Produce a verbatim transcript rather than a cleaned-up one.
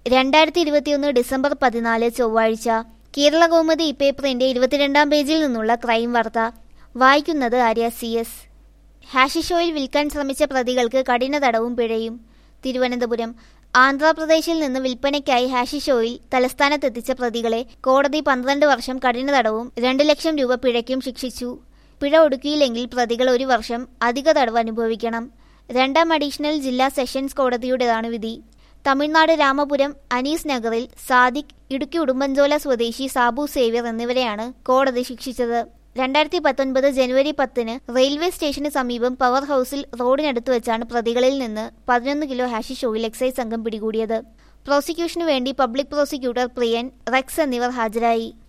രണ്ടായിരത്തി ഇരുപത്തിയൊന്ന് ഡിസംബർ പതിനാല് ചൊവ്വാഴ്ച. കേരള കൗമുദി ഇപ്പേപ്പറിന്റെ ഇരുപത്തിരണ്ടാം പേജിൽ നിന്നുള്ള ക്രൈം വാർത്ത. വായിക്കുന്നത് Arya C S. Hashish oil വിൽക്കാൻ ശ്രമിച്ച പ്രതികൾക്ക് കഠിന തടവും പിഴയും. തിരുവനന്തപുരം. ആന്ധ്രാപ്രദേശിൽ നിന്ന് വിൽപ്പനയ്ക്കായി ഹാഷിഷ് ഓയിൽ തലസ്ഥാനത്തെത്തിച്ച പ്രതികളെ കോടതി പന്ത്രണ്ട് വർഷം കഠിന തടവും രണ്ട് ലക്ഷം രൂപ പിഴയ്ക്കും ശിക്ഷിച്ചു. പിഴ ഒടുക്കിയില്ലെങ്കിൽ പ്രതികൾ ഒരു വർഷം അധിക തടവ് അനുഭവിക്കണം. രണ്ടാം അഡീഷണൽ ജില്ലാ സെഷൻസ് കോടതിയുടേതാണ് വിധി. തമിഴ്നാട് രാമപുരം അനീസ് നഗറിൽ സാദിഖ്, ഇടുക്കി ഉടുമ്പൻചോല സ്വദേശി സാബു സേവ്യർ എന്നിവരെയാണ് കോടതി ശിക്ഷിച്ചത്. രണ്ടായിരത്തി പത്തൊൻപത് ജനുവരി പത്തിന് റെയിൽവേ സ്റ്റേഷന് സമീപം പവർ ഹൌസിൽ റോഡിനടുത്ത് വെച്ചാണ് പ്രതികളിൽ നിന്ന് പതിനൊന്ന് കിലോ ഹാഷിഷ് ഓയിൽ എക്സൈസ് സംഘം പിടികൂടിയത്. പ്രോസിക്യൂഷനു വേണ്ടി പബ്ലിക് പ്രോസിക്യൂട്ടർ പ്രിയൻ, റെക്സ് എന്നിവർ ഹാജരായി.